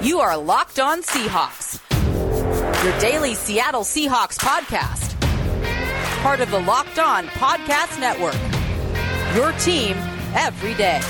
You are Locked On Seahawks, your daily Seattle Seahawks podcast. Part of the Locked On Podcast Network, your team every day.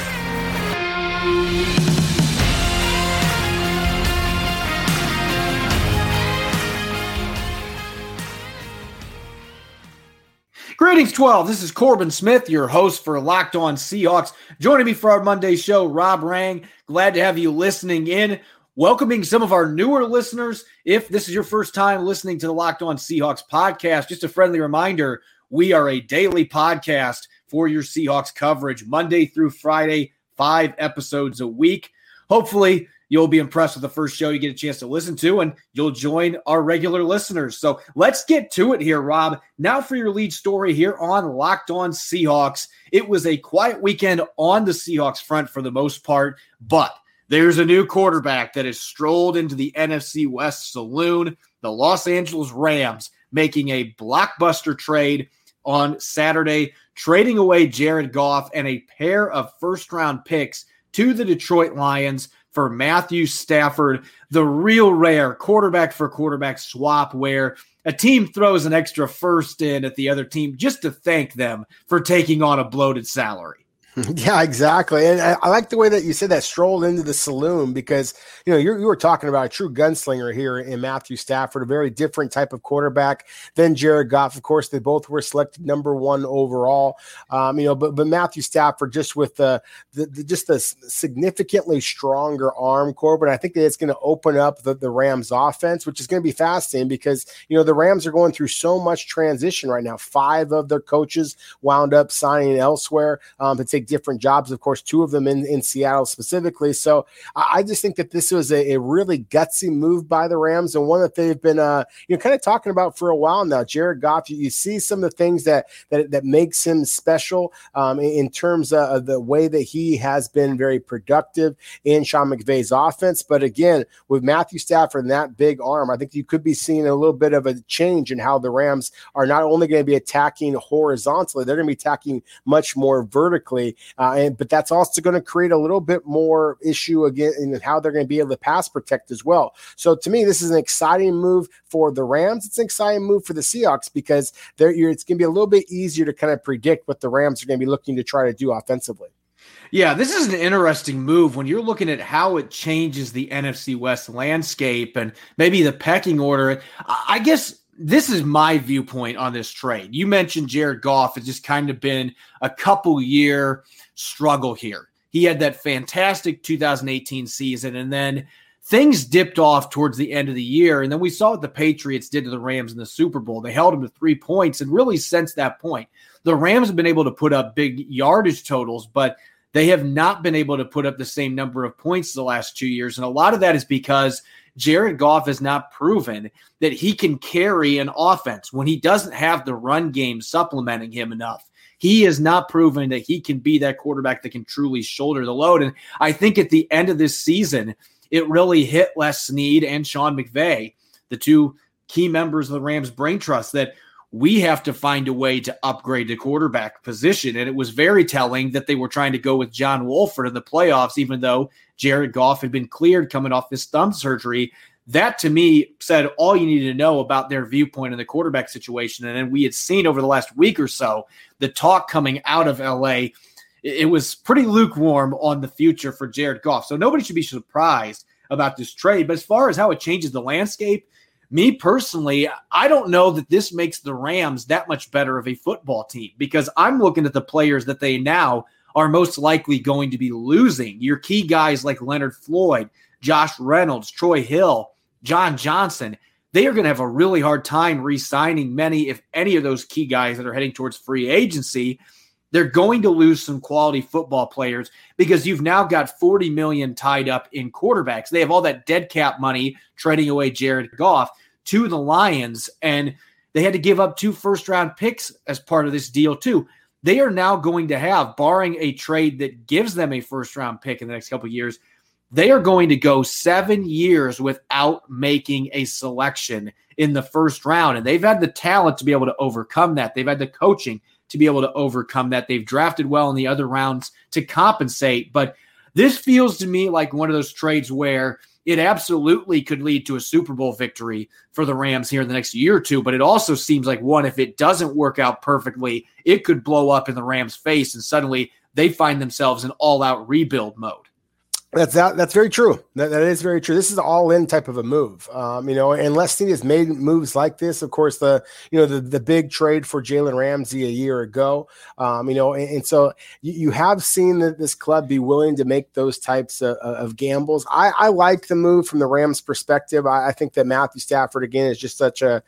Greetings, 12. This is Corbin Smith, your host for Locked On Seahawks. Joining me for our Monday show, Rob Rang. Glad to have you listening in. Welcoming some of our newer listeners. If this is your first time listening to the Locked On Seahawks podcast, just a friendly reminder, we are a daily podcast for your Seahawks coverage, Monday through Friday, 5 episodes a week. Hopefully, you'll be impressed with the first show you get a chance to listen to, and you'll join our regular listeners. So let's get to it here, Rob. Now for your lead story here on Locked On Seahawks. It was a quiet weekend on the Seahawks front for the most part, but there's a new quarterback that has strolled into the NFC West saloon, the Los Angeles Rams, making a blockbuster trade on Saturday, trading away Jared Goff and a pair of first-round picks to the Detroit Lions for Matthew Stafford, the real rare quarterback-for-quarterback swap where a team throws an extra first in at the other team just to thank them for taking on a bloated salary. Yeah, exactly. And I like the way that you said that, strolled into the saloon, because, you were talking about a true gunslinger here in Matthew Stafford, a very different type of quarterback than Jared Goff. Of course, they both were selected number 1 overall. But Matthew Stafford, just with the significantly stronger arm, Corbin, I think that it's going to open up the Rams offense, which is going to be fascinating because, the Rams are going through so much transition right now. 5 of their coaches wound up signing elsewhere to take different jobs, of course, 2 of them in Seattle specifically. So I just think that this was a really gutsy move by the Rams, and one that they've been kind of talking about for a while now. Jared Goff, you see some of the things that makes him special in terms of the way that he has been very productive in Sean McVay's offense. But again, with Matthew Stafford and that big arm, I think you could be seeing a little bit of a change in how the Rams are not only going to be attacking horizontally, they're going to be attacking much more vertically. But that's also going to create a little bit more issue again in how they're going to be able to pass protect as well. So to me, this is an exciting move for the Rams. It's an exciting move for the Seahawks because it's going to be a little bit easier to kind of predict what the Rams are going to be looking to try to do offensively. Yeah, this is an interesting move when you're looking at how it changes the NFC West landscape and maybe the pecking order. I guess this is my viewpoint on this trade. You mentioned Jared Goff has just kind of been a couple-year struggle here. He had that fantastic 2018 season, and then things dipped off towards the end of the year, and then we saw what the Patriots did to the Rams in the Super Bowl. They held them to 3 points, and really since that point, the Rams have been able to put up big yardage totals, but they have not been able to put up the same number of points the last 2 years, and a lot of that is because Jared Goff has not proven that he can carry an offense when he doesn't have the run game supplementing him enough. He has not proven that he can be that quarterback that can truly shoulder the load. And I think at the end of this season, it really hit Les Snead and Sean McVay, the 2 key members of the Rams brain trust, that we have to find a way to upgrade the quarterback position. And it was very telling that they were trying to go with John Wolford in the playoffs, even though Jared Goff had been cleared coming off his thumb surgery. That, to me, said all you needed to know about their viewpoint in the quarterback situation. And then we had seen over the last week or so, the talk coming out of L.A., it was pretty lukewarm on the future for Jared Goff. So nobody should be surprised about this trade. But as far as how it changes the landscape, me personally, I don't know that this makes the Rams that much better of a football team, because I'm looking at the players that they now are most likely going to be losing. Your key guys like Leonard Floyd, Josh Reynolds, Troy Hill, John Johnson, they are going to have a really hard time re-signing many, if any, of those key guys that are heading towards free agency. They're going to lose some quality football players because you've now got $40 million tied up in quarterbacks. They have all that dead cap money trading away Jared Goff to the Lions, and they had to give up 2 first-round picks as part of this deal too. They are now going to have, barring a trade that gives them a first-round pick in the next couple of years, they are going to go 7 years without making a selection in the first round. And they've had the talent to be able to overcome that. They've had the coaching to be able to overcome that. They've drafted well in the other rounds to compensate. But this feels to me like one of those trades where it absolutely could lead to a Super Bowl victory for the Rams here in the next year or two. But it also seems like, one, if it doesn't work out perfectly, it could blow up in the Rams' face, and suddenly they find themselves in all-out rebuild mode. That's very true. That is very true. This is an all-in type of a move. And Les Snead has made moves like this. Of course, the big trade for Jalen Ramsey a year ago. And so you have seen that this club be willing to make those types of gambles. I like the move from the Rams' perspective. I think that Matthew Stafford, again, is just such a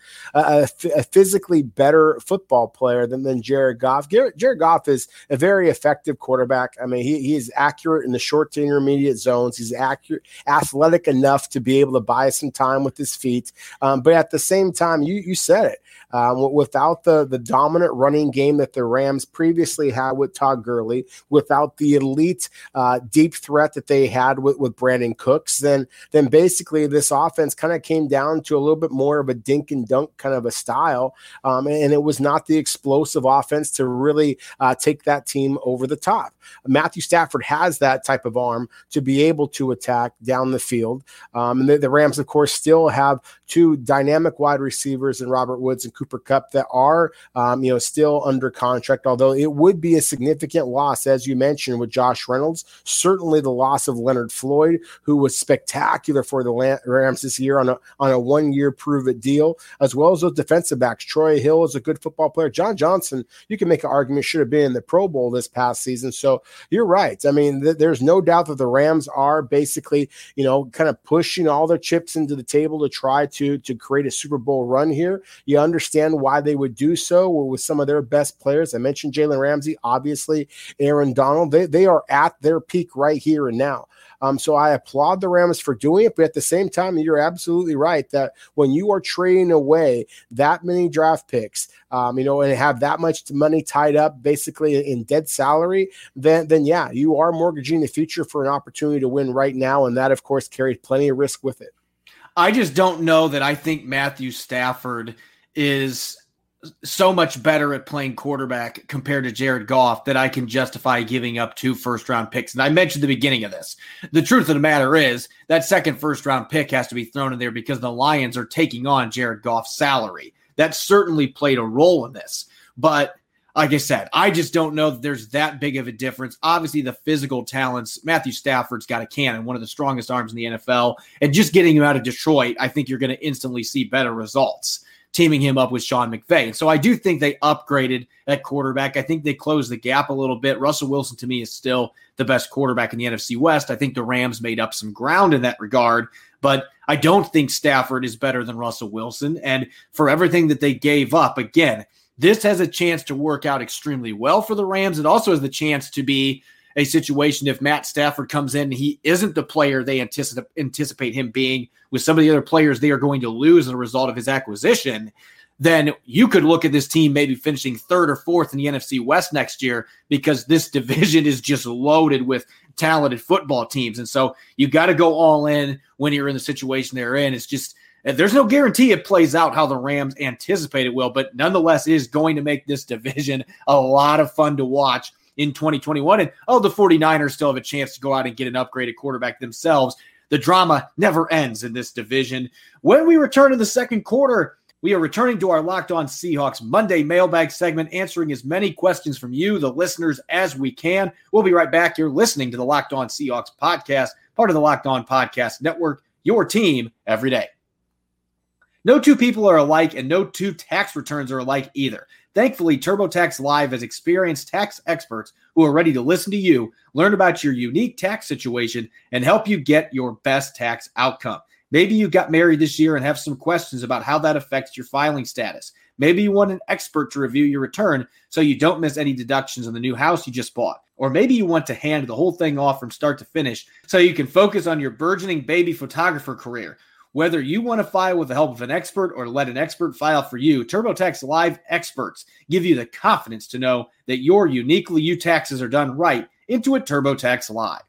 physically better football player than Jared Goff. Jared Goff is a very effective quarterback. I mean, he is accurate in the short to intermediate zones. He's athletic enough to be able to buy some time with his feet. But at the same time, you said it. Without the dominant running game that the Rams previously had with Todd Gurley, without the elite deep threat that they had with Brandon Cooks, then basically this offense kind of came down to a little bit more of a dink and dunk kind of a style. And it was not the explosive offense to really take that team over the top. Matthew Stafford has that type of arm to be able to attack down the field. And the Rams, of course, still have two dynamic wide receivers in Robert Woods and Cooper Kupp that are, still under contract, although it would be a significant loss, as you mentioned, with Josh Reynolds. Certainly the loss of Leonard Floyd, who was spectacular for the Rams this year on a one-year prove-it deal, as well as those defensive backs. Troy Hill is a good football player. John Johnson, you can make an argument, should have been in the Pro Bowl this past season. So you're right. I mean, there's no doubt that the Rams are basically, kind of pushing all their chips into the table to try to create a Super Bowl run here. You understand why they would do so with some of their best players. I mentioned Jalen Ramsey, obviously Aaron Donald. They are at their peak right here and now. So I applaud the Rams for doing it, but at the same time, you're absolutely right that when you are trading away that many draft picks, and have that much money tied up basically in dead salary, then yeah, you are mortgaging the future for an opportunity to win right now, and that, of course, carried plenty of risk with it. I just don't know that I think Matthew Stafford is so much better at playing quarterback compared to Jared Goff that I can justify giving up 2 first-round picks. And I mentioned the beginning of this. The truth of the matter is that second first-round pick has to be thrown in there because the Lions are taking on Jared Goff's salary. That certainly played a role in this. But like I said, I just don't know that there's that big of a difference. Obviously, the physical talents, Matthew Stafford's got a cannon, one of the strongest arms in the NFL. And just getting him out of Detroit, I think you're going to instantly see better results, teaming him up with Sean McVay. And so I do think they upgraded at quarterback. I think they closed the gap a little bit. Russell Wilson, to me, is still the best quarterback in the NFC West. I think the Rams made up some ground in that regard, but I don't think Stafford is better than Russell Wilson. And for everything that they gave up, again, this has a chance to work out extremely well for the Rams. It also has the chance to be a situation if Matt Stafford comes in and he isn't the player they anticipate him being with some of the other players they are going to lose as a result of his acquisition, then you could look at this team maybe finishing 3rd or 4th in the NFC West next year because this division is just loaded with talented football teams. And so you got to go all in when you're in the situation they're in. It's just, there's no guarantee it plays out how the Rams anticipate it will, but nonetheless is going to make this division a lot of fun to watch in 2021. And the 49ers still have a chance to go out and get an upgraded quarterback themselves. The drama never ends in this division. When we return to the second quarter, we are returning to our Locked On Seahawks Monday mailbag segment, answering as many questions from you, the listeners, as we can. We'll be right back. You're listening to the Locked On Seahawks podcast, part of the Locked On Podcast Network, your team every day. No two people are alike, and no two tax returns are alike either. Thankfully, TurboTax Live has experienced tax experts who are ready to listen to you, learn about your unique tax situation, and help you get your best tax outcome. Maybe you got married this year and have some questions about how that affects your filing status. Maybe you want an expert to review your return so you don't miss any deductions on the new house you just bought. Or maybe you want to hand the whole thing off from start to finish so you can focus on your burgeoning baby photographer career. Whether you want to file with the help of an expert or let an expert file for you, TurboTax Live experts give you the confidence to know that your uniquely you taxes are done right. Intuit TurboTax Live.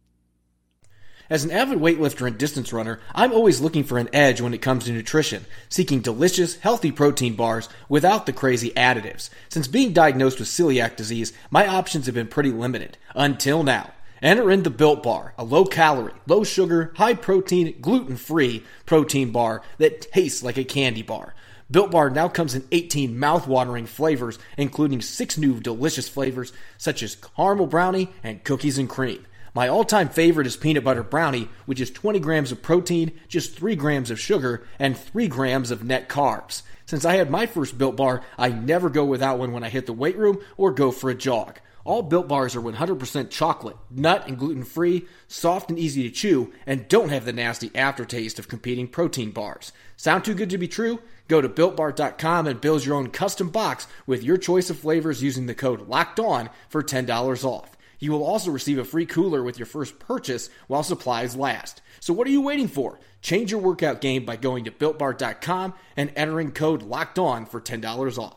As an avid weightlifter and distance runner, I'm always looking for an edge when it comes to nutrition, seeking delicious, healthy protein bars without the crazy additives. Since being diagnosed with celiac disease, my options have been pretty limited. Until now. Enter in the Built Bar, a low-calorie, low-sugar, high-protein, gluten-free protein bar that tastes like a candy bar. Built Bar now comes in 18 mouth-watering flavors, including 6 new delicious flavors such as caramel brownie and cookies and cream. My all-time favorite is peanut butter brownie, which is 20 grams of protein, just 3 grams of sugar, and 3 grams of net carbs. Since I had my first Built Bar, I never go without one when I hit the weight room or go for a jog. All Built Bars are 100% chocolate, nut, and gluten-free, soft and easy to chew, and don't have the nasty aftertaste of competing protein bars. Sound too good to be true? Go to BuiltBar.com and build your own custom box with your choice of flavors using the code LOCKEDON for $10 off. You will also receive a free cooler with your first purchase while supplies last. So what are you waiting for? Change your workout game by going to BuiltBar.com and entering code LOCKEDON for $10 off.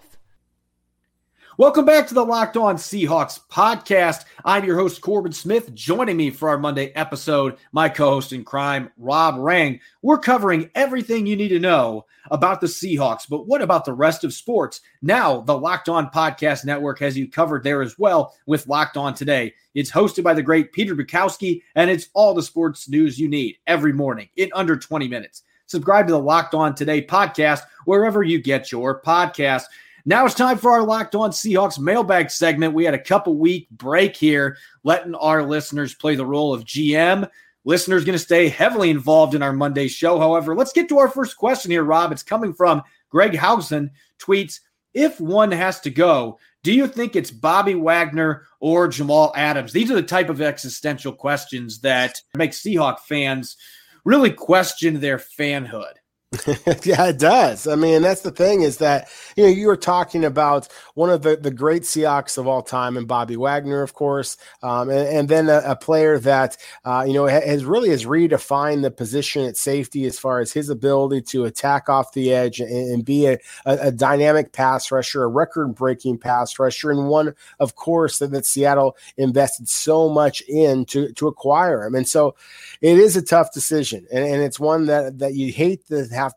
Welcome back to the Locked On Seahawks podcast. I'm your host, Corbin Smith. Joining me for our Monday episode, my co-host in crime, Rob Rang. We're covering everything you need to know about the Seahawks, but what about the rest of sports? Now, the Locked On Podcast Network has you covered there as well with Locked On Today. It's hosted by the great Peter Bukowski, and it's all the sports news you need every morning in under 20 minutes. Subscribe to the Locked On Today podcast wherever you get your podcasts. Now it's time for our Locked On Seahawks mailbag segment. We had a couple-week break here, letting our listeners play the role of GM. Listeners going to stay heavily involved in our Monday show. However, let's get to our first question here, Rob. It's coming from Greg Housen, tweets, if one has to go, do you think it's Bobby Wagner or Jamal Adams? These are the type of existential questions that make Seahawk fans really question their fanhood. Yeah, it does. I mean, that's the thing is that, you were talking about one of the great Seahawks of all time and Bobby Wagner, of course, and then a player that, has redefined the position at safety as far as his ability to attack off the edge and be a dynamic pass rusher, a record-breaking pass rusher, and one, of course, that Seattle invested so much in to acquire him. And so it is a tough decision, and it's one that you hate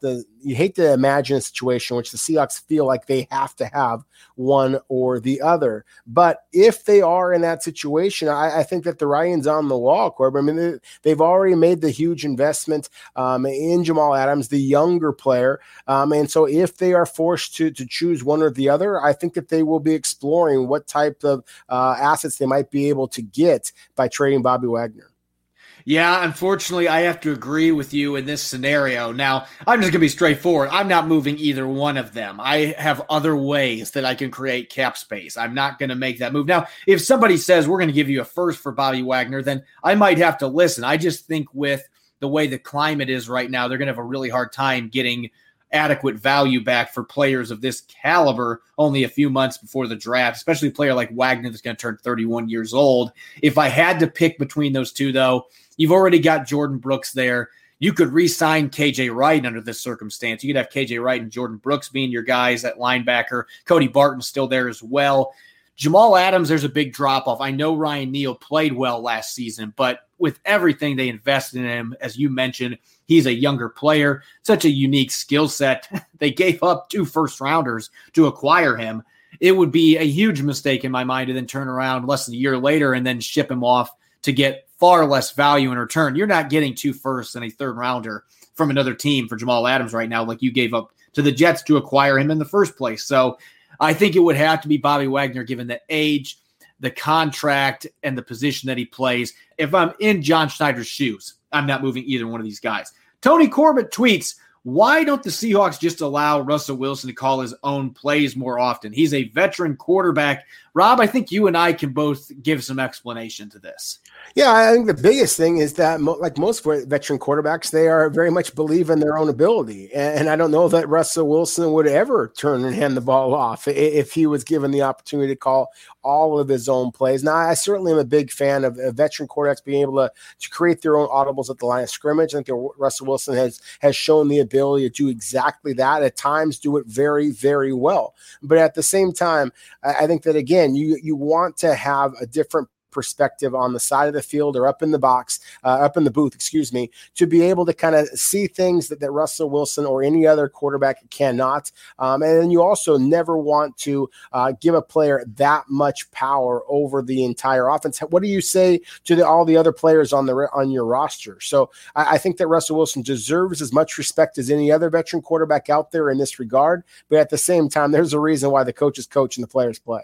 to imagine a situation in which the Seahawks feel like they have to have one or the other. But if they are in that situation, I think that the writing's on the wall, Corbin. I mean, they've already made the huge investment in Jamal Adams, the younger player. And so if they are forced to choose one or the other, I think that they will be exploring what type of assets they might be able to get by trading Bobby Wagner. Yeah, unfortunately, I have to agree with you in this scenario. Now, I'm just going to be straightforward. I'm not moving either one of them. I have other ways that I can create cap space. I'm not going to make that move. Now, if somebody says we're going to give you a first for Bobby Wagner, then I might have to listen. I just think with the way the climate is right now, they're going to have a really hard time getting adequate value back for players of this caliber only a few months before the draft, especially a player like Wagner that's going to turn 31 years old. If I had to pick between those two, though, you've already got Jordan Brooks there. You could re-sign KJ Wright under this circumstance. You could have KJ Wright and Jordan Brooks being your guys at linebacker. Cody Barton's still there as well. Jamal Adams, there's a big drop-off. I know Ryan Neal played well last season, but with everything they invested in him, as you mentioned, he's a younger player, such a unique skill set. They gave up 2 first-rounders to acquire him. It would be a huge mistake in my mind to then turn around less than a year later and then ship him off to get far less value in return. You're not getting 2 firsts and a third-rounder from another team for Jamal Adams right now like you gave up to the Jets to acquire him in the first place. So I think it would have to be Bobby Wagner given the age, the contract, and the position that he plays. If I'm in John Schneider's shoes, I'm not moving either one of these guys. Tony Corbett tweets, why don't the Seahawks just allow Russell Wilson to call his own plays more often? He's a veteran quarterback. Rob, I think you and I can both give some explanation to this. Yeah, I think the biggest thing is that, like most veteran quarterbacks, they are very much believe in their own ability. And I don't know that Russell Wilson would ever turn and hand the ball off if he was given the opportunity to call all of his own plays. Now, I certainly am a big fan of veteran quarterbacks being able to create their own audibles at the line of scrimmage. I think that Russell Wilson has shown the ability to do exactly that, at times do it very, very well. But at the same time, I think that, again, you want to have a different perspective on the side of the field or up in the box, up in the booth, to be able to kind of see things that Russell Wilson or any other quarterback cannot. And then you also never want to give a player that much power over the entire offense. What do you say to all the other players on your roster? So I think that Russell Wilson deserves as much respect as any other veteran quarterback out there in this regard. But at the same time, there's a reason why the coaches coach and the players play.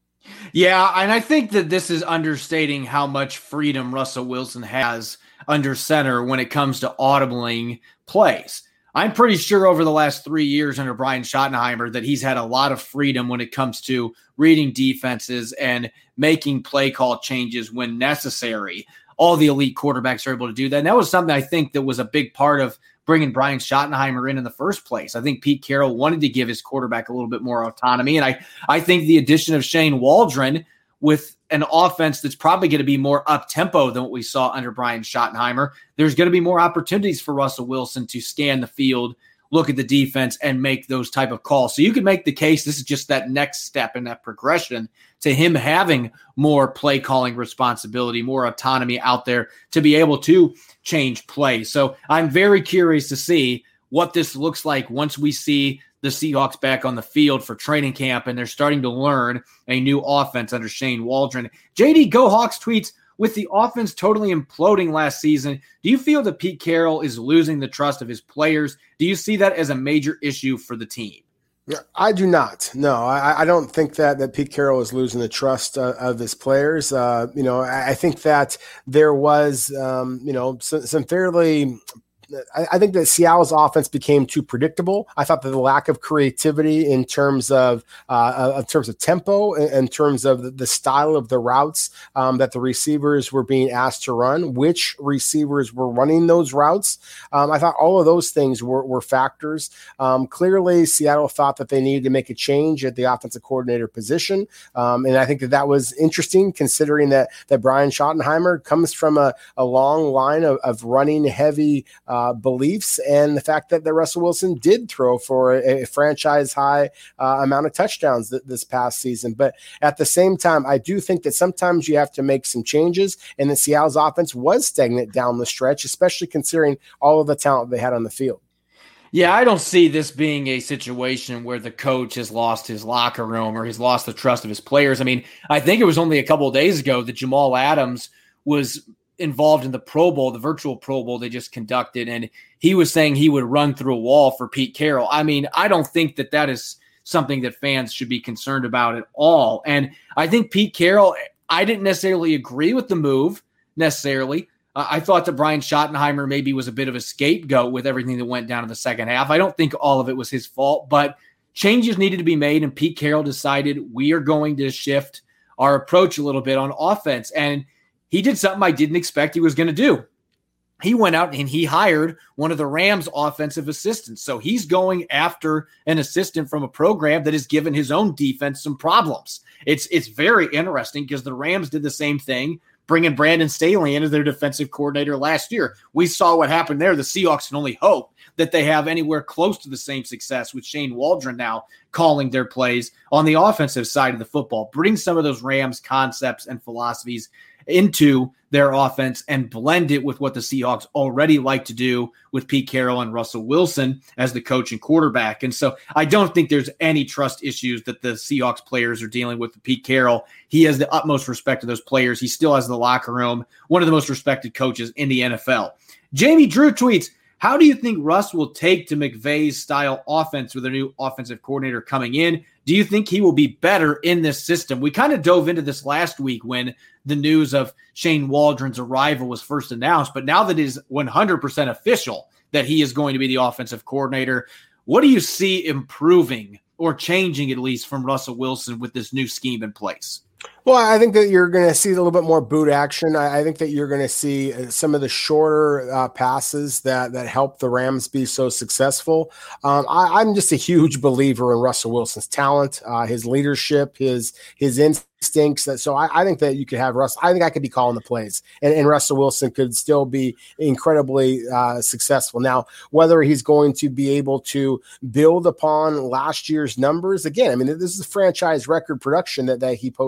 Yeah, and I think that this is understating how much freedom Russell Wilson has under center when it comes to audibling plays. I'm pretty sure over the last 3 years under Brian Schottenheimer that he's had a lot of freedom when it comes to reading defenses and making play call changes when necessary. All the elite quarterbacks are able to do that. And that was something I think that was a big part of bringing Brian Schottenheimer in the first place. I think Pete Carroll wanted to give his quarterback a little bit more autonomy. And I think the addition of Shane Waldron with an offense that's probably going to be more up-tempo than what we saw under Brian Schottenheimer, there's going to be more opportunities for Russell Wilson to scan the field, look at the defense, and make those type of calls. So you could make the case this is just that next step in that progression to him having more play calling responsibility, more autonomy out there to be able to change play. So I'm very curious to see what this looks like once we see the Seahawks back on the field for training camp and they're starting to learn a new offense under Shane Waldron. JD Go Hawks tweets, with the offense totally imploding last season, do you feel that Pete Carroll is losing the trust of his players? Do you see that as a major issue for the team? I do not. No, I don't think that Pete Carroll is losing the trust of his players. I think that there was, some fairly I think that Seattle's offense became too predictable. I thought that the lack of creativity in terms of tempo, in terms of the style of the routes that the receivers were being asked to run, which receivers were running those routes. I thought all of those things were factors. Clearly, Seattle thought that they needed to make a change at the offensive coordinator position, and I think that was interesting, considering that Brian Schottenheimer comes from a long line of running heavy beliefs, and the fact that Russell Wilson did throw for a franchise high amount of touchdowns this past season. But at the same time, I do think that sometimes you have to make some changes, and the Seattle's offense was stagnant down the stretch, especially considering all of the talent they had on the field. Yeah, I don't see this being a situation where the coach has lost his locker room or he's lost the trust of his players. I mean, I think it was only a couple of days ago that Jamal Adams was involved in the Pro Bowl, the virtual Pro Bowl they just conducted, and he was saying he would run through a wall for Pete Carroll. I mean, I don't think that is something that fans should be concerned about at all. And I think Pete Carroll, I didn't necessarily agree with the move necessarily. I thought that Brian Schottenheimer maybe was a bit of a scapegoat with everything that went down in the second half. I don't think all of it was his fault, but changes needed to be made, and Pete Carroll decided we are going to shift our approach a little bit on offense. And he did something I didn't expect he was going to do. He went out and he hired one of the Rams' offensive assistants. So he's going after an assistant from a program that has given his own defense some problems. It's very interesting because the Rams did the same thing, bringing Brandon Staley in as their defensive coordinator last year. We saw what happened there. The Seahawks can only hope that they have anywhere close to the same success with Shane Waldron now calling their plays on the offensive side of the football. Bring some of those Rams concepts and philosophies into their offense and blend it with what the Seahawks already like to do with Pete Carroll and Russell Wilson as the coach and quarterback. And so I don't think there's any trust issues that the Seahawks players are dealing with Pete Carroll. He has the utmost respect of those players. He still has the locker room, one of the most respected coaches in the NFL. Jamie Drew tweets, how do you think Russ will take to McVay's style offense with a new offensive coordinator coming in? Do you think he will be better in this system? We kind of dove into this last week when the news of Shane Waldron's arrival was first announced, but now that it is 100% official that he is going to be the offensive coordinator, what do you see improving or changing at least from Russell Wilson with this new scheme in place? Well, I think that you're going to see a little bit more boot action. I think that you're going to see some of the shorter passes that help the Rams be so successful. I'm just a huge believer in Russell Wilson's talent, his leadership, his instincts. So I think that you could have Russ. I think I could be calling the plays, and Russell Wilson could still be incredibly successful. Now, whether he's going to be able to build upon last year's numbers, again, I mean, this is a franchise record production that he posted a year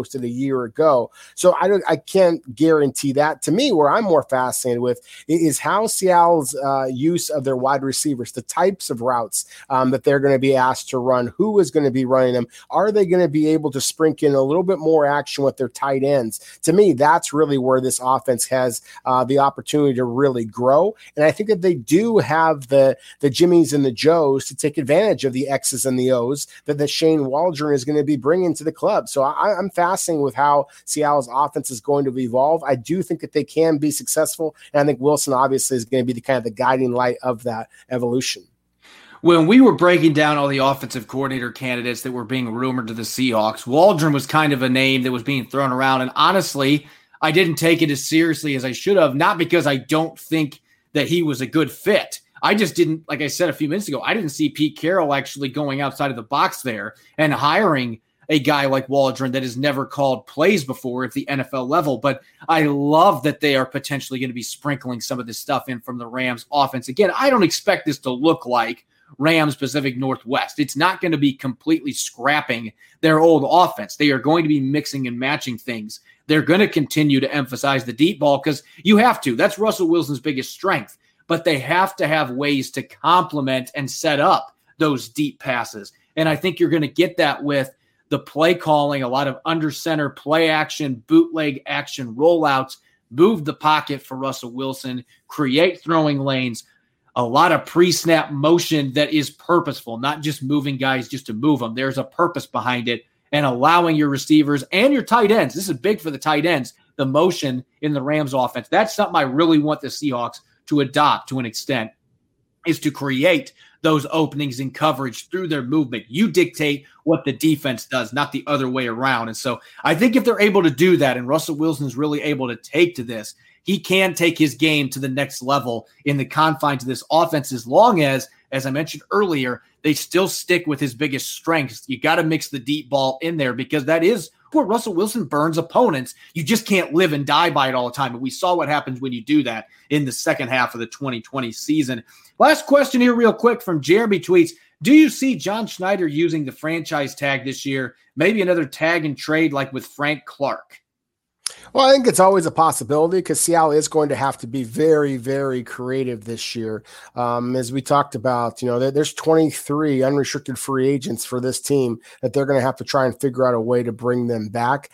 year ago. So I can't guarantee that. To me, where I'm more fascinated with is how Seattle's use of their wide receivers, the types of routes that they're going to be asked to run, who is going to be running them. Are they going to be able to sprinkle in a little bit more action with their tight ends? To me, that's really where this offense has the opportunity to really grow. And I think that they do have the Jimmies and the Joes to take advantage of the X's and the O's that Shane Waldron is going to be bringing to the club. So I'm fascinated with how Seattle's offense is going to evolve. I do think that they can be successful. And I think Wilson obviously is going to be the guiding light of that evolution. When we were breaking down all the offensive coordinator candidates that were being rumored to the Seahawks, Waldron was kind of a name that was being thrown around. And honestly, I didn't take it as seriously as I should have, not because I don't think that he was a good fit. I just didn't, like I said a few minutes ago, I didn't see Pete Carroll actually going outside of the box there and hiring a guy like Waldron that has never called plays before at the NFL level. But I love that they are potentially going to be sprinkling some of this stuff in from the Rams offense. Again, I don't expect this to look like Rams Pacific Northwest. It's not going to be completely scrapping their old offense. They are going to be mixing and matching things. They're going to continue to emphasize the deep ball because you have to. That's Russell Wilson's biggest strength. But they have to have ways to complement and set up those deep passes. And I think you're going to get that with the play calling, a lot of under center play action, bootleg action rollouts, move the pocket for Russell Wilson, create throwing lanes, a lot of pre-snap motion that is purposeful, not just moving guys just to move them. There's a purpose behind it, and allowing your receivers and your tight ends. This is big for the tight ends, the motion in the Rams offense. That's something I really want the Seahawks to adopt to an extent, is to create those openings in coverage through their movement. You dictate what the defense does, not the other way around. And so I think if they're able to do that, and Russell Wilson is really able to take to this, he can take his game to the next level in the confines of this offense, as long as I mentioned earlier, they still stick with his biggest strengths. You got to mix the deep ball in there because that is where Russell Wilson burns opponents. You just can't live and die by it all the time. And we saw what happens when you do that in the second half of the 2020 season. Last question here real quick from Jeremy tweets. Do you see John Schneider using the franchise tag this year? Maybe another tag and trade like with Frank Clark? Well, I think it's always a possibility because Seattle is going to have to be very, very creative this year. As we talked about, there's 23 unrestricted free agents for this team that they're going to have to try and figure out a way to bring them back.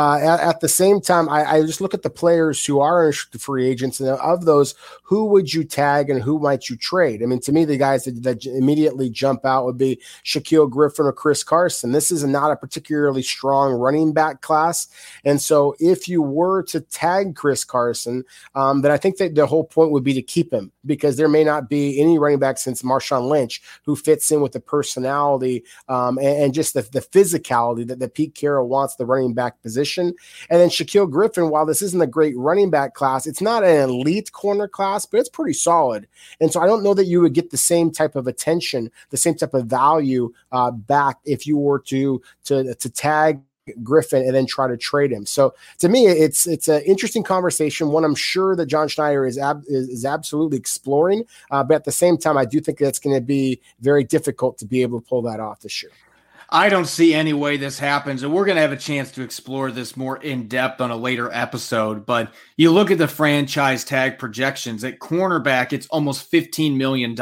At the same time, I just look at the players who are unrestricted free agents, and of those, who would you tag and who might you trade? I mean, to me, the guys that immediately jump out would be Shaquill Griffin or Chris Carson. This is not a particularly strong running back class, and so if you were to tag Chris Carson, then I think that the whole point would be to keep him, because there may not be any running back since Marshawn Lynch who fits in with the personality and just the physicality that Pete Carroll wants the running back position. And then Shaquill Griffin, while this isn't a great running back class, it's not an elite corner class, but it's pretty solid. And so I don't know that you would get the same type of attention, the same type of value back if you were to tag Griffin and then try to trade him. So to me, it's an interesting conversation, one I'm sure that John Schneider is absolutely exploring. But at the same time, I do think that's going to be very difficult to be able to pull that off this year. I don't see any way this happens, and we're going to have a chance to explore this more in depth on a later episode. But you look at the franchise tag projections at cornerback, it's almost $15 million.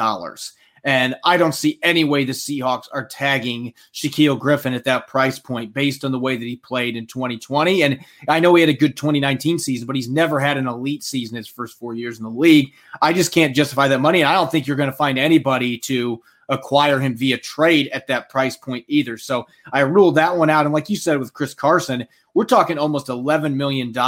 And I don't see any way the Seahawks are tagging Shaquill Griffin at that price point based on the way that he played in 2020. And I know he had a good 2019 season, but he's never had an elite season his first 4 years in the league. I just can't justify that money. And I don't think you're going to find anybody to acquire him via trade at that price point either. So I ruled that one out. And like you said with Chris Carson, we're talking almost $11 million in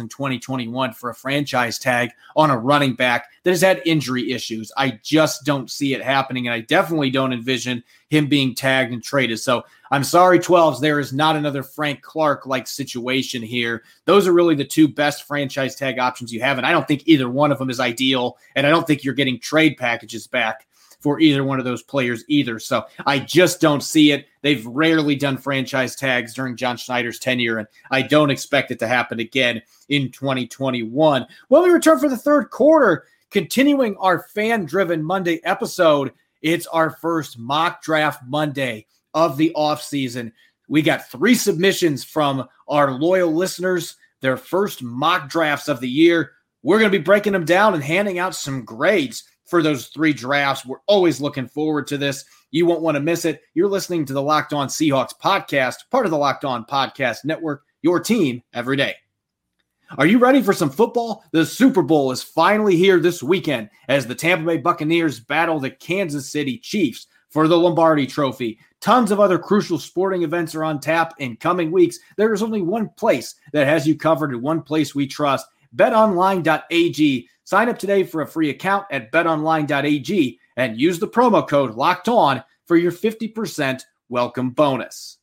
2021 for a franchise tag on a running back that has had injury issues. I just don't see it happening, and I definitely don't envision him being tagged and traded. So I'm sorry, 12s, there is not another Frank Clark-like situation here. Those are really the two best franchise tag options you have, and I don't think either one of them is ideal, and I don't think you're getting trade packages back for either one of those players either. So I just don't see it. They've rarely done franchise tags during John Schneider's tenure, and I don't expect it to happen again in 2021. When we return for the third quarter, continuing our fan-driven Monday episode, it's our first mock draft Monday of the offseason. We got 3 submissions from our loyal listeners, their first mock drafts of the year. We're going to be breaking them down and handing out some grades for those 3 drafts. We're always looking forward to this. You won't want to miss it. You're listening to the Locked On Seahawks podcast, part of the Locked On Podcast Network, your team every day. Are you ready for some football? The Super Bowl is finally here this weekend as the Tampa Bay Buccaneers battle the Kansas City Chiefs for the Lombardi Trophy. Tons of other crucial sporting events are on tap in coming weeks. There is only one place that has you covered and one place we trust, betonline.ag. Sign up today for a free account at betonline.ag and use the promo code LOCKEDON for your 50% welcome bonus.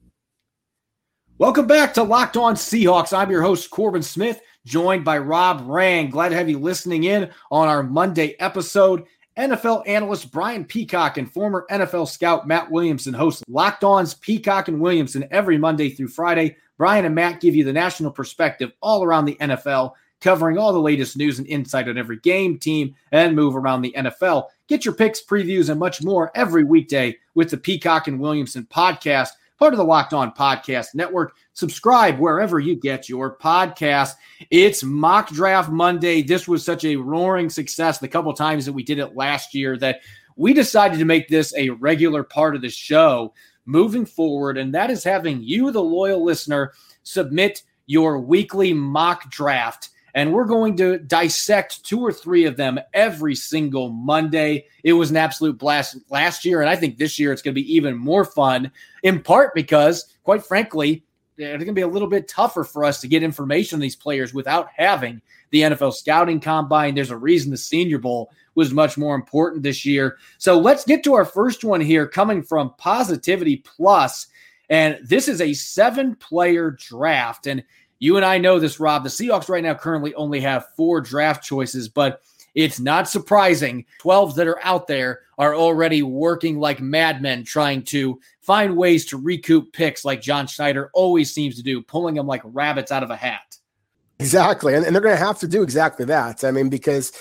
Welcome back to Locked On Seahawks. I'm your host, Corbin Smith, joined by Rob Rang. Glad to have you listening in on our Monday episode. NFL analyst Brian Peacock and former NFL scout Matt Williamson host Locked On's Peacock and Williamson every Monday through Friday. Brian and Matt give you the national perspective all around the NFL, covering all the latest news and insight on every game, team, and move around the NFL. Get your picks, previews, and much more every weekday with the Peacock and Williamson podcast, part of the Locked On Podcast Network. Subscribe wherever you get your podcast. It's Mock Draft Monday. This was such a roaring success the couple times that we did it last year that we decided to make this a regular part of the show moving forward, and that is having you, the loyal listener, submit your weekly mock draft. And we're going to dissect 2 or 3 of them every single Monday. It was an absolute blast last year, and I think this year it's going to be even more fun, in part because, quite frankly, it's going to be a little bit tougher for us to get information on these players without having the NFL Scouting Combine. There's a reason the Senior Bowl was much more important this year. So let's get to our first one here, coming from Positivity Plus, and this is a 7-player draft, and you and I know this, Rob. The Seahawks right now currently only have 4 draft choices, but it's not surprising. 12 that are out there are already working like madmen trying to find ways to recoup picks like John Schneider always seems to do, pulling them like rabbits out of a hat. Exactly. And they're going to have to do exactly that. I mean, because,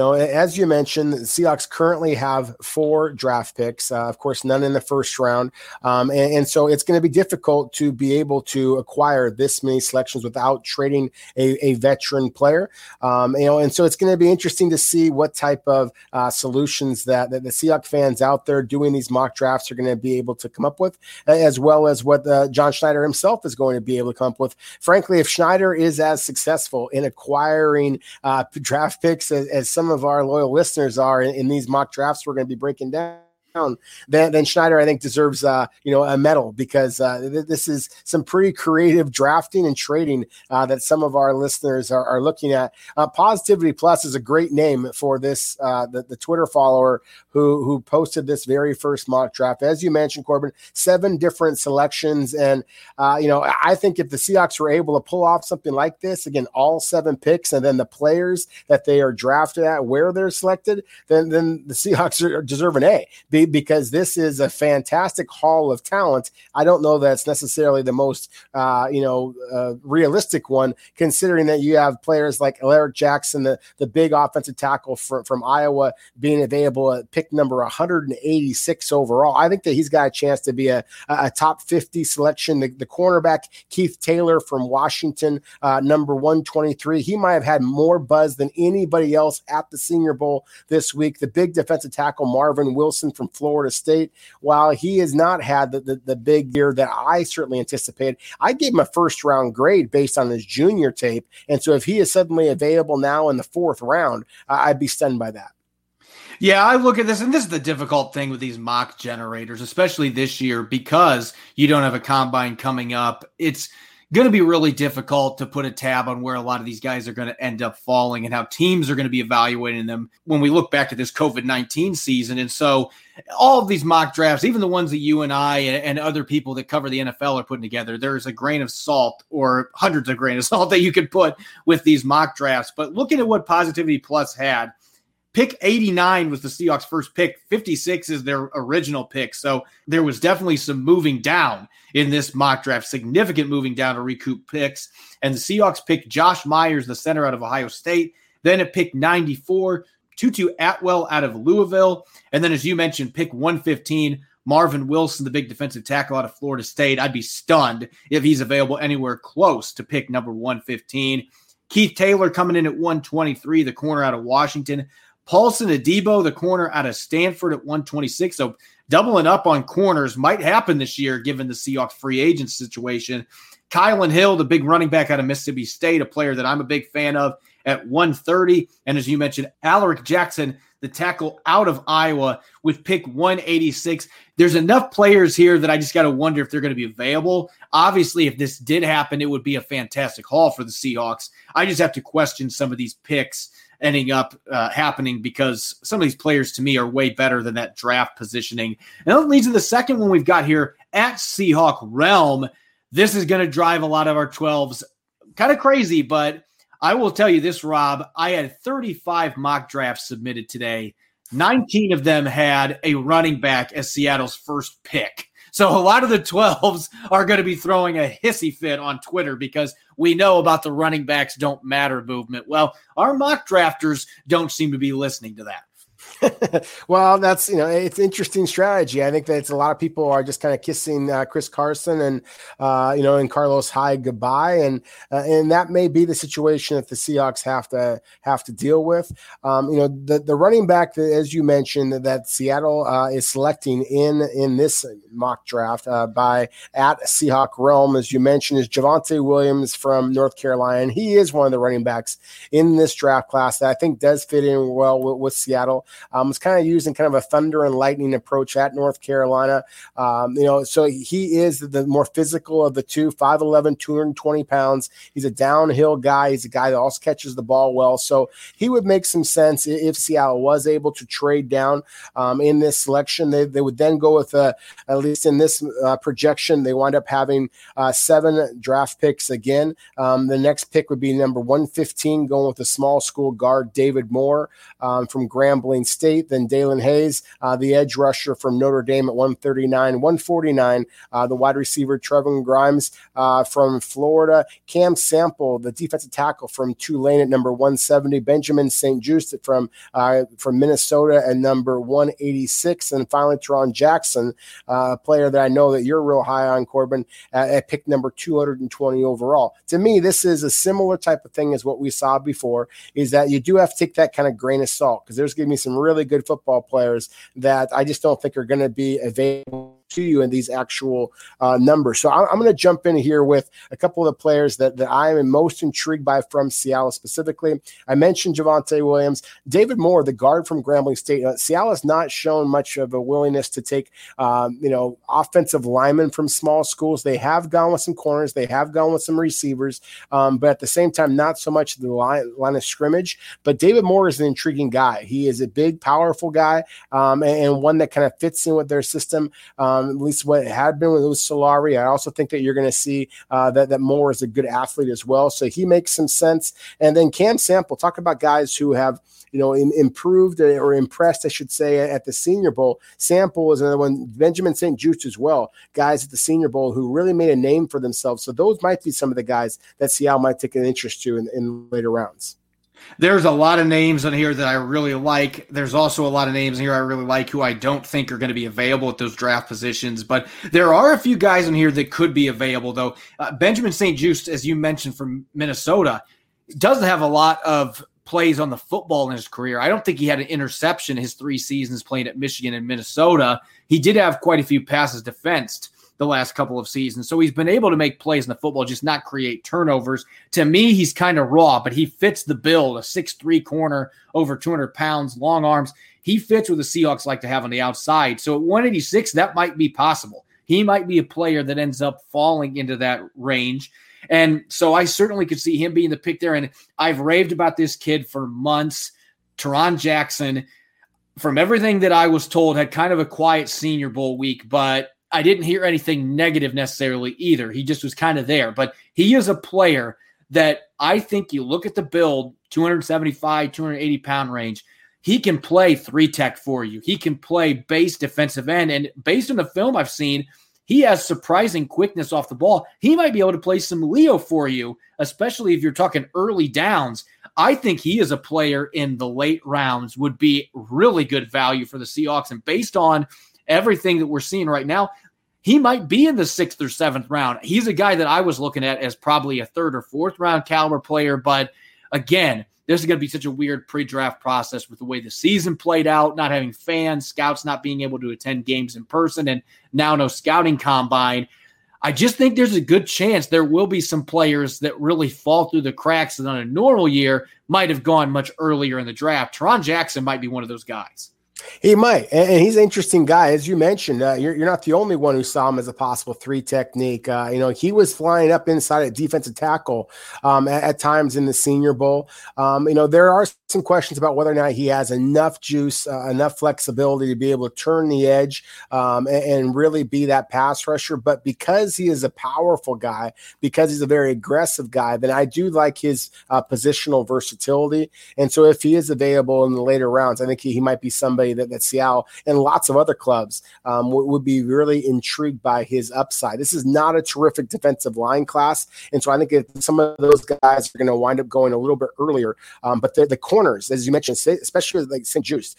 as you mentioned, the Seahawks currently have 4 draft picks, of course, none in the first round. And so it's going to be difficult to be able to acquire this many selections without trading a veteran player. And so it's going to be interesting to see what type of solutions that the Seahawks fans out there doing these mock drafts are going to be able to come up with, as well as what John Schneider himself is going to be able to come up with. Frankly, if Schneider is as successful in acquiring draft picks as some of our loyal listeners are in these mock drafts we're going to be breaking down, then Schneider, I think, deserves a medal, because this is some pretty creative drafting and trading that some of our listeners are looking at. Positivity Plus is a great name for this, the Twitter follower who posted this very first mock draft. As you mentioned, Corbin, 7 different selections. And, I think if the Seahawks were able to pull off something like this, again, all 7 picks, and then the players that they are drafted at, where they're selected, then the Seahawks deserve an A. Because this is a fantastic haul of talent. I don't know that it's necessarily the most, realistic one, considering that you have players like Alaric Jackson, the big offensive tackle from Iowa, being available at pick number 186 overall. I think that he's got a chance to be a top 50 selection. The cornerback, Keith Taylor from Washington, number 123. He might have had more buzz than anybody else at the Senior Bowl this week. The big defensive tackle, Marvin Wilson from Florida State, while he has not had the big year that I certainly anticipated, I gave him a first-round grade based on his junior tape. And so if he is suddenly available now in the 4th round, I'd be stunned by that. Yeah, I look at this, and this is the difficult thing with these mock generators, especially this year, because you don't have a combine coming up. It's going to be really difficult to put a tab on where a lot of these guys are going to end up falling and how teams are going to be evaluating them when we look back at this COVID-19 season. And so all of these mock drafts, even the ones that you and I and other people that cover the NFL are putting together, there's a grain of salt or hundreds of grains of salt that you could put with these mock drafts. But looking at what Positivity Plus had, pick 89 was the Seahawks' first pick. 56 is their original pick. So there was definitely some moving down in this mock draft, significant moving down to recoup picks. And the Seahawks picked Josh Myers, the center out of Ohio State. Then at pick 94, Tutu Atwell out of Louisville. And then, as you mentioned, pick 115, Marvin Wilson, the big defensive tackle out of Florida State. I'd be stunned if he's available anywhere close to pick number 115. Keith Taylor coming in at 123, the corner out of Washington. Paulson Adebo, the corner out of Stanford at 126. So doubling up on corners might happen this year given the Seahawks free agent situation. Kylan Hill, the big running back out of Mississippi State, a player that I'm a big fan of at 130. And as you mentioned, Alaric Jackson, the tackle out of Iowa with pick 186. There's enough players here that I just got to wonder if they're going to be available. Obviously, if this did happen, it would be a fantastic haul for the Seahawks. I just have to question some of these picks ending up happening because some of these players to me are way better than that draft positioning. And that leads to the second one we've got here at Seahawk Realm. This is going to drive a lot of our 12s kind of crazy, but I will tell you this, Rob, I had 35 mock drafts submitted today. 19 of them had a running back as Seattle's first pick. So a lot of the 12s are going to be throwing a hissy fit on Twitter because we know about the running backs don't matter movement. Well, our mock drafters don't seem to be listening to that. Well, that's, it's interesting strategy. I think that it's a lot of people are just kind of kissing Chris Carson and, and Carlos Hyde goodbye. And that may be the situation that the Seahawks have to deal with. The running back, that, as you mentioned, that Seattle is selecting in this mock draft by at Seahawk Realm, as you mentioned, is Javonte Williams from North Carolina. And he is one of the running backs in this draft class that I think does fit in well with Seattle. It's kind of using kind of a thunder and lightning approach at North Carolina. So he is the more physical of the two, 5'11", 220 pounds. He's a downhill guy. He's a guy that also catches the ball well. So he would make some sense if Seattle was able to trade down in this selection. They would then go with, at least in this projection, they wind up having 7 draft picks again. The next pick would be number 115, going with the small school guard David Moore from Grambling State, then Dalen Hayes, the edge rusher from Notre Dame at 139, 149, the wide receiver Trevin Grimes from Florida, Cam Sample, the defensive tackle from Tulane at number 170, Benjamin St. Juste from Minnesota at number 186, and finally Teron Jackson, a player that I know that you're real high on, Corbin, at pick number 220 overall. To me, this is a similar type of thing as what we saw before, is that you do have to take that kind of grain of salt because there's going to be some really good football players that I just don't think are going to be available to you in these actual numbers. So I'm going to jump in here with a couple of the players that I am most intrigued by from Seattle specifically. I mentioned Javonte Williams, David Moore, the guard from Grambling State. Seattle has not shown much of a willingness to take, offensive linemen from small schools. They have gone with some corners. They have gone with some receivers, but at the same time, not so much the line of scrimmage. But David Moore is an intriguing guy. He is a big, powerful guy, and one that kind of fits in with their system. At least what it had been with Solari. I also think that you're going to see that Moore is a good athlete as well. So he makes some sense. And then Cam Sample, talk about guys who have, improved or impressed, I should say, at the Senior Bowl. Sample is another one. Benjamin St. Juste as well. Guys at the Senior Bowl who really made a name for themselves. So those might be some of the guys that Seattle might take an interest to in later rounds. There's a lot of names on here that I really like. There's also a lot of names in here I really like who I don't think are going to be available at those draft positions. But there are a few guys in here that could be available, though. Benjamin St. Juste, as you mentioned, from Minnesota, doesn't have a lot of plays on the football in his career. I don't think he had an interception his 3 seasons playing at Michigan and Minnesota. He did have quite a few passes defensed the last couple of seasons. So he's been able to make plays in the football, just not create turnovers. To me, he's kind of raw, but he fits the bill, a 6'3" corner, over 200 pounds, long arms. He fits what the Seahawks like to have on the outside. So at 186, that might be possible. He might be a player that ends up falling into that range. And so I certainly could see him being the pick there. And I've raved about this kid for months. Teron Jackson, from everything that I was told, had kind of a quiet Senior Bowl week, but I didn't hear anything negative necessarily either. He just was kind of there. But he is a player that I think you look at the build, 275, 280-pound range, he can play 3-tech for you. He can play base defensive end. And based on the film I've seen, he has surprising quickness off the ball. He might be able to play some Leo for you, especially if you're talking early downs. I think he is a player in the late rounds would be really good value for the Seahawks. And based on everything that we're seeing right now, he might be in the 6th or 7th round. He's a guy that I was looking at as probably a 3rd or 4th round caliber player. But again, this is going to be such a weird pre-draft process with the way the season played out, not having fans, scouts not being able to attend games in person, and now no scouting combine. I just think there's a good chance there will be some players that really fall through the cracks that on a normal year might have gone much earlier in the draft. Teron Jackson might be one of those guys. He might, and he's an interesting guy. As you mentioned, you're not the only one who saw him as a possible 3 technique. He was flying up inside at defensive tackle at times in the Senior Bowl. There are some questions about whether or not he has enough juice, enough flexibility to be able to turn the edge and really be that pass rusher. But because he is a powerful guy, because he's a very aggressive guy, then I do like his positional versatility. And so if he is available in the later rounds, I think he might be somebody that Seattle and lots of other clubs would be really intrigued by his upside. This is not a terrific defensive line class, and so I think some of those guys are going to wind up going a little bit earlier. But the corners, as you mentioned, especially like St-Juste,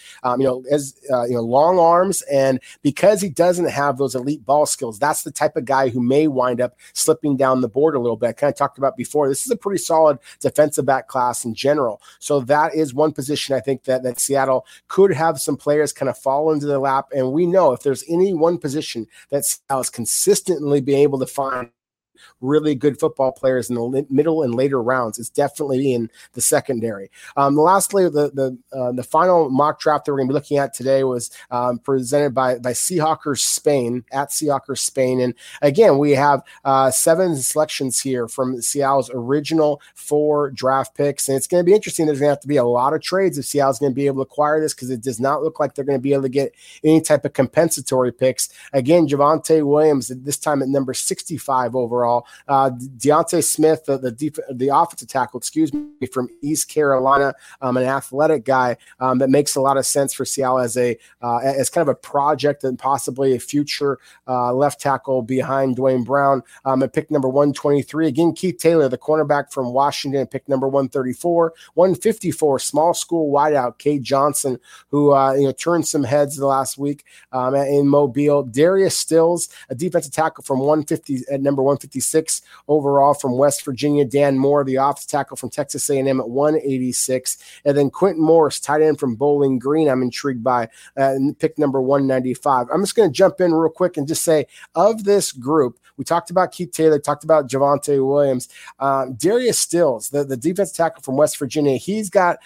long arms, and because he doesn't have those elite ball skills, that's the type of guy who may wind up slipping down the board a little bit. I kind of talked about before. This is a pretty solid defensive back class in general. So that is one position I think that Seattle could have some players kind of fall into their lap. And we know if there's any one position that Seattle is consistently being able to find really good football players in the middle and later rounds, it's definitely in the secondary. Lastly, the final mock draft that we're going to be looking at today was presented by Seahawkers Spain, at Seahawkers Spain. And again, we have 7 selections here from Seattle's original 4 draft picks. And it's going to be interesting. There's going to have to be a lot of trades if Seattle's going to be able to acquire this, because it does not look like they're going to be able to get any type of compensatory picks. Again, Javonte Williams, this time at number 65 overall. Deontay Smith, the offensive tackle, from East Carolina, an athletic guy that makes a lot of sense for Seattle as kind of a project and possibly a future left tackle behind Dwayne Brown. At pick number 123, again, Keith Taylor, the cornerback from Washington, at pick number 134. 154, small school wideout Cade Johnson, who turned some heads the last week in Mobile. Darius Stills, a defensive tackle from 150 at number 156 overall from West Virginia. Dan Moore, the offensive tackle from Texas A&M, at 186. And then Quentin Morris, tight end from Bowling Green, I'm intrigued by pick number 195. I'm just going to jump in real quick and just say, of this group, we talked about Keith Taylor, talked about Javonte Williams. Darius Stills, the defensive tackle from West Virginia, he's got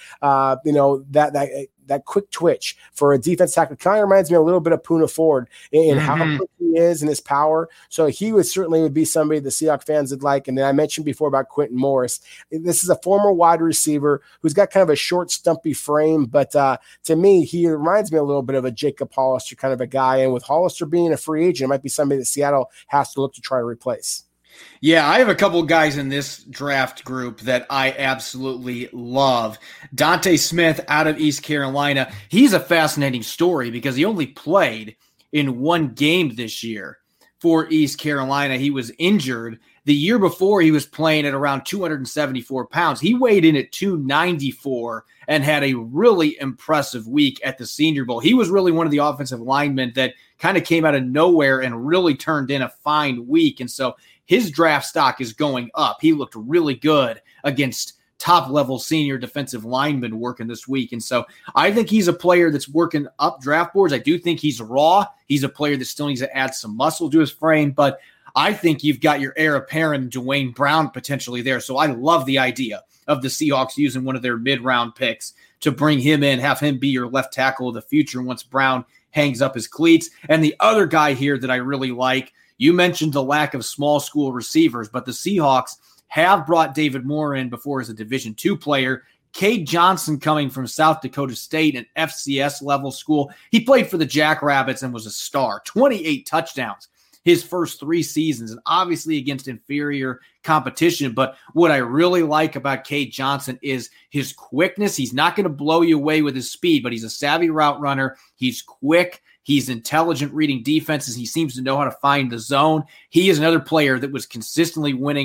that quick twitch for a defense tackle. Kind of reminds me a little bit of Poona Ford in how quick he is and his power. So he would be somebody the Seahawks fans would like. And then I mentioned before about Quentin Morris. This is a former wide receiver who's got kind of a short, stumpy frame. But to me, he reminds me a little bit of a Jacob Hollister kind of a guy. And with Hollister being a free agent, it might be somebody that Seattle has to look to try to replace. Yeah, I have a couple guys in this draft group that I absolutely love. Dante Smith out of East Carolina. He's a fascinating story because he only played in 1 game this year for East Carolina. He was injured. The year before, he was playing at around 274 pounds. He weighed in at 294 and had a really impressive week at the Senior Bowl. He was really one of the offensive linemen that kind of came out of nowhere and really turned in a fine week. And so his draft stock is going up. He looked really good against top-level senior defensive linemen working this week. And so I think he's a player that's working up draft boards. I do think he's raw. He's a player that still needs to add some muscle to his frame, but I think you've got your heir apparent Dwayne Brown potentially there. So I love the idea of the Seahawks using one of their mid-round picks to bring him in, have him be your left tackle of the future once Brown hangs up his cleats. And the other guy here that I really like, you mentioned the lack of small school receivers, but the Seahawks have brought David Moore in before as a Division II player. Cade Johnson coming from South Dakota State, an FCS level school. He played for the Jackrabbits and was a star. 28 touchdowns his first 3 seasons, and obviously against inferior competition. But what I really like about Cade Johnson is his quickness. He's not going to blow you away with his speed, but he's a savvy route runner. He's quick. He's intelligent reading defenses. He seems to know how to find the zone. He is another player that was consistently winning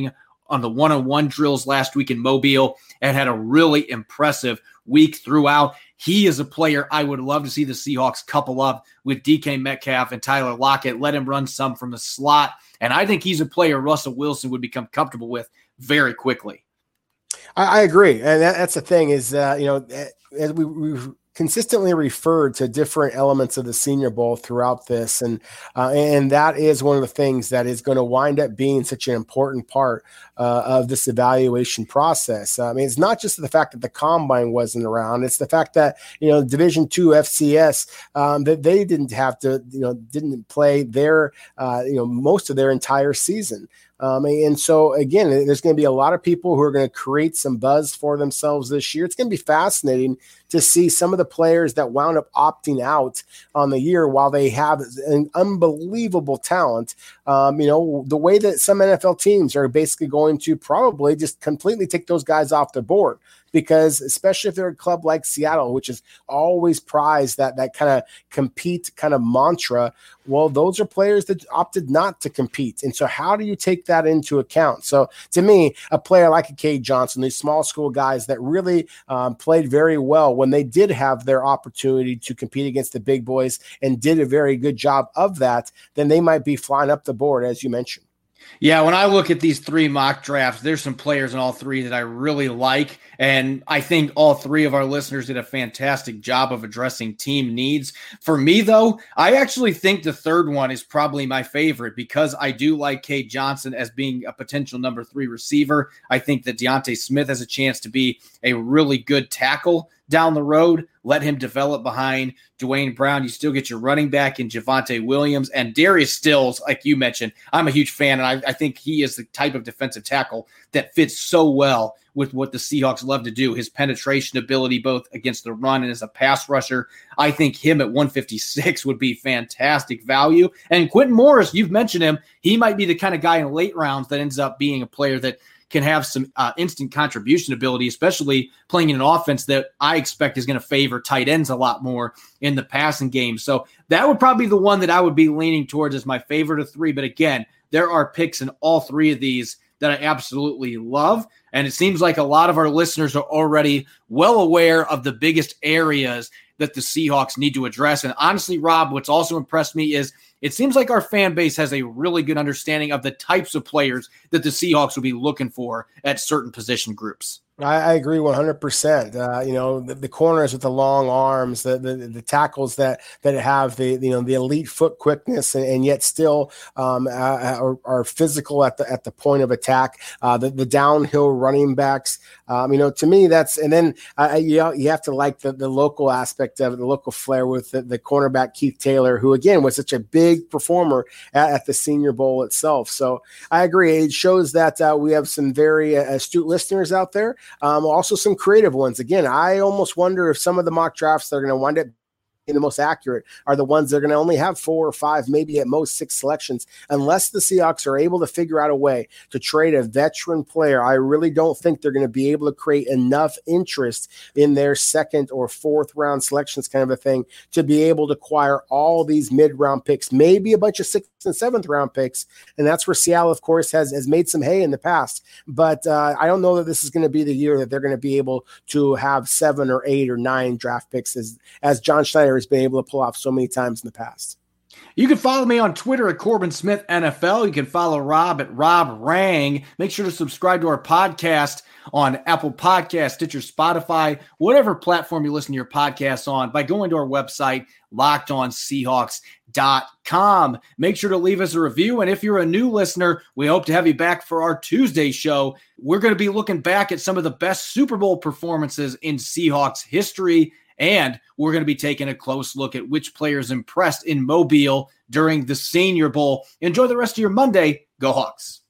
on the one-on-one drills last week in Mobile and had a really impressive week throughout. He is a player I would love to see the Seahawks couple up with DK Metcalf and Tyler Lockett, let him run some from the slot. And I think he's a player Russell Wilson would become comfortable with very quickly. I agree. And that's the thing is, as we've consistently referred to different elements of the Senior Bowl throughout this. And that is one of the things that is going to wind up being such an important part of this evaluation process. I mean, it's not just the fact that the combine wasn't around. It's the fact that, Division II FCS, that they didn't have to, didn't play their, most of their entire season. And so, again, there's going to be a lot of people who are going to create some buzz for themselves this year. It's going to be fascinating to see some of the players that wound up opting out on the year while they have an unbelievable talent. The way that some NFL teams are basically going to probably just completely take those guys off the board. Because especially if they're a club like Seattle, which is always prized that kind of compete kind of mantra, well, those are players that opted not to compete. And so how do you take that into account? So to me, a player like a Cade Johnson, these small school guys that really played very well when they did have their opportunity to compete against the big boys and did a very good job of that, then they might be flying up the board, as you mentioned. Yeah, when I look at these three mock drafts, there's some players in all three that I really like, and I think all three of our listeners did a fantastic job of addressing team needs. For me, though, I actually think the third one is probably my favorite because I do like Cade Johnson as being a potential number 3 receiver. I think that Deontay Smith has a chance to be a really good tackle down the road. Let him develop behind Dwayne Brown. You still get your running back in Javonte Williams and Darius Stills, like you mentioned. I'm a huge fan, and I think he is the type of defensive tackle that fits so well with what the Seahawks love to do. His penetration ability, both against the run and as a pass rusher. I think him at 156 would be fantastic value. And Quentin Morris, you've mentioned him. He might be the kind of guy in late rounds that ends up being a player that can have some instant contribution ability, especially playing in an offense that I expect is going to favor tight ends a lot more in the passing game. So that would probably be the one that I would be leaning towards as my favorite of 3. But again, there are picks in all 3 of these that I absolutely love. And it seems like a lot of our listeners are already well aware of the biggest areas that the Seahawks need to address. And honestly, Rob, what's also impressed me is it seems like our fan base has a really good understanding of the types of players that the Seahawks will be looking for at certain position groups. I agree 100%. The corners with the long arms, the tackles that have the elite foot quickness and yet still are physical at the point of attack. The downhill running backs. To me, that's, and then you have to like the local aspect of it, the local flair with the cornerback Keith Taylor, who again was such a big performer at the Senior Bowl itself. So I agree. It shows that we have some very astute listeners out there. Also some creative ones. Again, I almost wonder if some of the mock drafts that are going to wind up being the most accurate are the ones that are going to only have 4 or 5, maybe at most 6 selections, unless the Seahawks are able to figure out a way to trade a veteran player. I really don't think they're going to be able to create enough interest in their 2nd or 4th round selections kind of a thing to be able to acquire all these mid-round picks, maybe a bunch of 6th and 7th round picks. And that's where Seattle, of course, has made some hay in the past. But I don't know that this is going to be the year that they're going to be able to have 7 or 8 or 9 draft picks as John Schneider has been able to pull off so many times in the past. You can follow me on Twitter at Corbin Smith NFL. You can follow Rob at Rob Rang. Make sure to subscribe to our podcast on Apple Podcasts, Stitcher, Spotify, whatever platform you listen to your podcasts on by going to our website, LockedOnSeahawks.com. Make sure to leave us a review. And if you're a new listener, we hope to have you back for our Tuesday show. We're going to be looking back at some of the best Super Bowl performances in Seahawks history. And we're going to be taking a close look at which players impressed in Mobile during the Senior Bowl. Enjoy the rest of your Monday. Go Hawks.